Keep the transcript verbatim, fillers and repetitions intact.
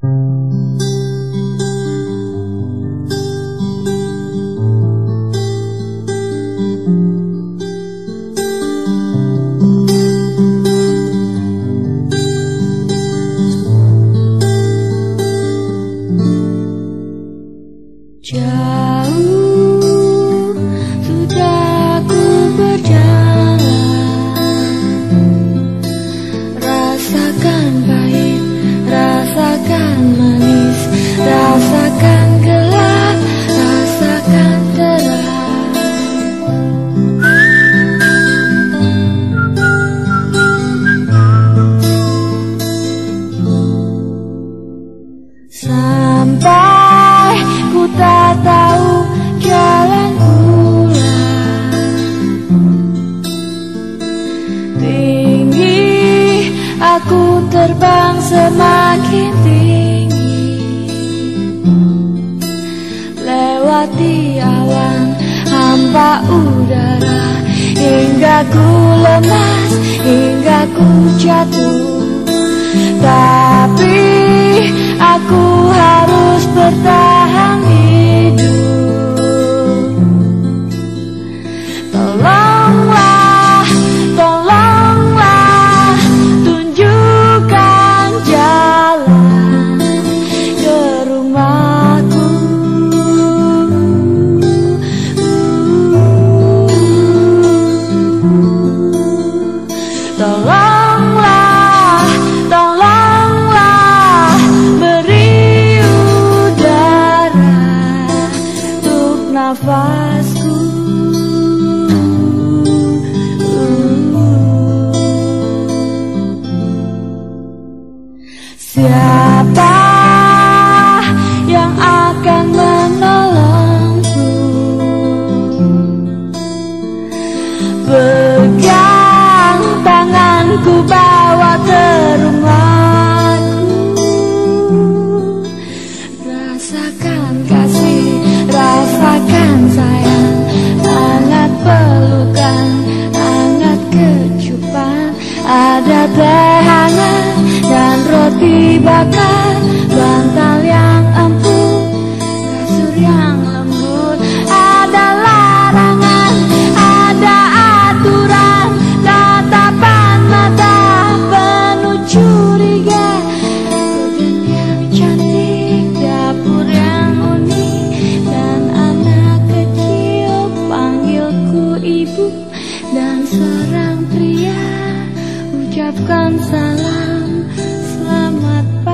Jauh sudah ku berjalan, rasakan pahit, rasakan manis, rasakan gelap, rasakan terang. Sampai ku tak tahu jalan pulang, tinggi aku terbang semakin tinggi, lewati awan hampa udara, hingga ku lemas, hingga ku jatuh. Tapi aku harus bertahan hidup. Tolonglah, tolonglah, tunjukkan jalan ke rumahku. Tolonglah, tolonglah, beri udara untuk nafasku. Siapa yang akan menolongku? Pegang tanganku, bawa ke rumahku. Rasakan kasih, rasakan sayang, hangat pelukan, hangat kecupan. Ada teh hangat dan roti bakar, bantal yang empuk, kasur yang lembut. Ada larangan, ada aturan, tatapan mata penuh curiga. Korden yang cantik, dapur yang unik, dan anak kecil panggilku ibu. Dan seorang pria ucapkan salam, selamat